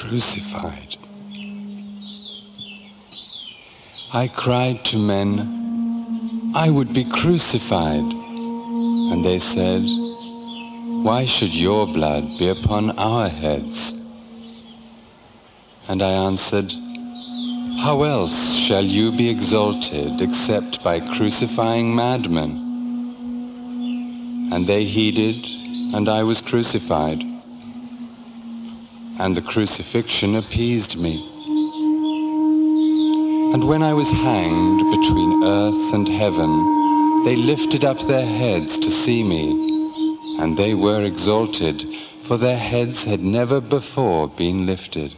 crucified. I cried to men, I would be crucified. And they said, why should your blood be upon our heads? And I answered, how else shall you be exalted except by crucifying madmen? And they heeded, and I was crucified. And the crucifixion appeased me. And when I was hanged between earth and heaven, they lifted up their heads to see me, and they were exalted, for their heads had never before been lifted.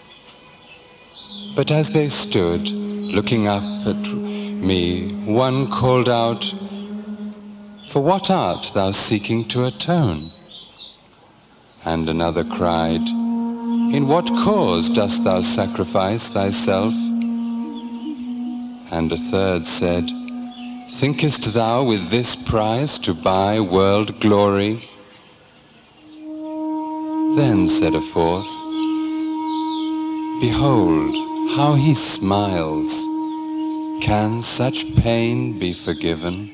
But as they stood, looking up at me, one called out, for what art thou seeking to atone? And another cried, in what cause dost thou sacrifice thyself? And a third said, thinkest thou with this price to buy world glory? Then said a fourth, behold, how he smiles. Can such pain be forgiven?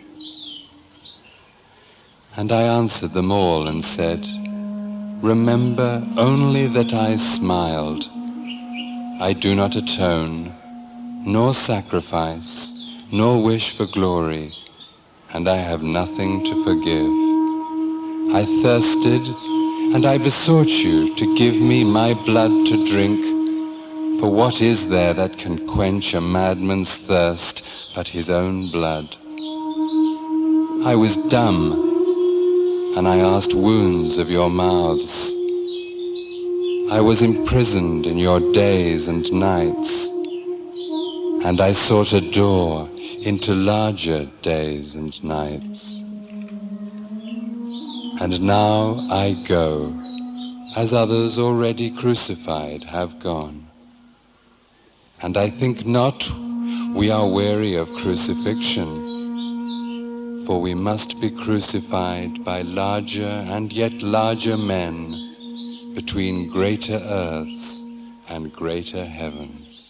And I answered them all and said, remember only that I smiled. I do not atone, nor sacrifice, nor wish for glory, and I have nothing to forgive. I thirsted, and I besought you to give me my blood to drink, for what is there that can quench a madman's thirst but his own blood? I was dumb, and I asked wounds of your mouths. I was imprisoned in your days and nights, and I sought a door into larger days and nights. And now I go, as others already crucified have gone. And I think not we are weary of crucifixion, for we must be crucified by larger and yet larger men between greater earths and greater heavens.